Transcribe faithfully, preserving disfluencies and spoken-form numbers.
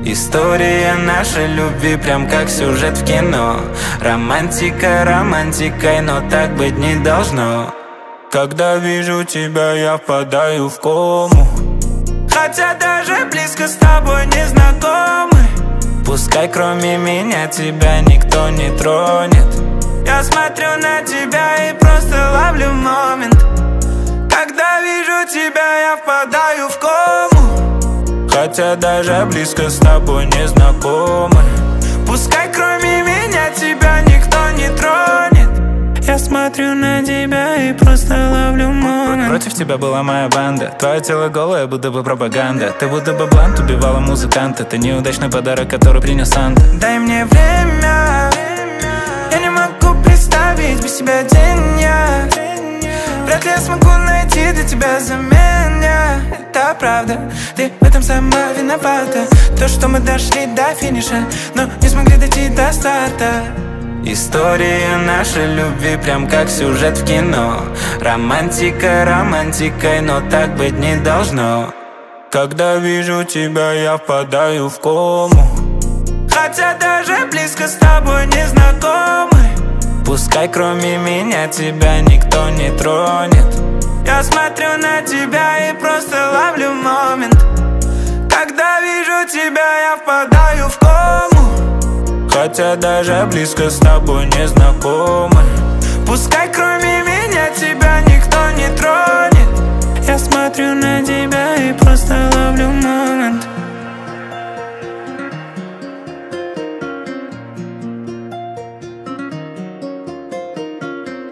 История нашей любви прям как сюжет в кино. Романтика романтикой, но так быть не должно. Когда вижу тебя, я впадаю в кому, хотя даже близко с тобой не знакомы. Пускай кроме меня тебя никто не тронет. Я смотрю на тебя и просто ловлю момент. Когда вижу тебя, я впадаю в кому, хотя даже близко с тобой не знакомы. Пускай кроме меня тебя никто не тронет. Я смотрю на тебя и просто ловлю момент. Против тебя была моя банда. Твое тело голое, будто бы пропаганда. Ты будто бы блант, убивала музыканта. Ты неудачный подарок, который принес Санта. Дай мне время, я не могу представить без тебя день я. Вряд ли я смогу найти для тебя замену. Это правда, ты в этом сама виновата. То, что мы дошли до финиша, но не смогли дойти до старта. История нашей любви прям как сюжет в кино. Романтика романтикой, но так быть не должно. Когда вижу тебя, я впадаю в кому, хотя даже близко с тобой не знакомы. Пускай кроме меня тебя никто не тронет. Я смотрю на тебя и просто ловлю момент. Когда вижу тебя, я впадаю в кому, хотя даже близко с тобой не знакомы.